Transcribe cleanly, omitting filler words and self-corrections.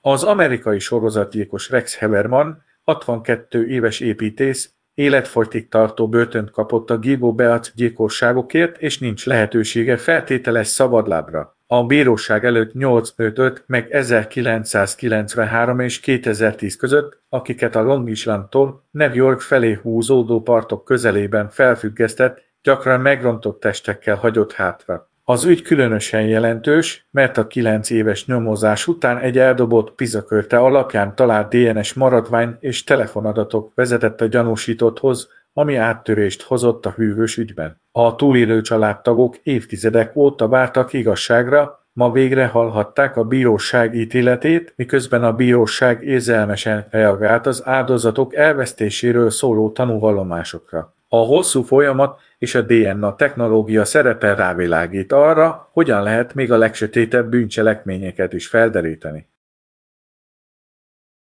Az amerikai sorozatgyilkos Rex Heverman, 62 éves építész, életfogytig tartó börtönt kapott a Gilbo Beat gyilkosságokért, és nincs lehetősége feltételes szabadlábra. A bíróság előtt 855 meg 1993 és 2010 között, akiket a Long Islandtól New York felé húzódó partok közelében felfüggesztett, gyakran megrontott testekkel hagyott hátra. Az ügy különösen jelentős, mert a 9 éves nyomozás után egy eldobott pizzakörte alapján talált DNS maradvány és telefonadatok vezetett a gyanúsítotthoz, ami áttörést hozott a hűvös ügyben. A túlélő családtagok évtizedek óta vártak igazságra, ma végre hallhatták a bíróság ítéletét, miközben a bíróság érzelmesen reagált az áldozatok elvesztéséről szóló tanúvallomásokra. A hosszú folyamat és a DNA technológia szerepe rávilágít arra, hogyan lehet még a legsötétebb bűncselekményeket is felderíteni.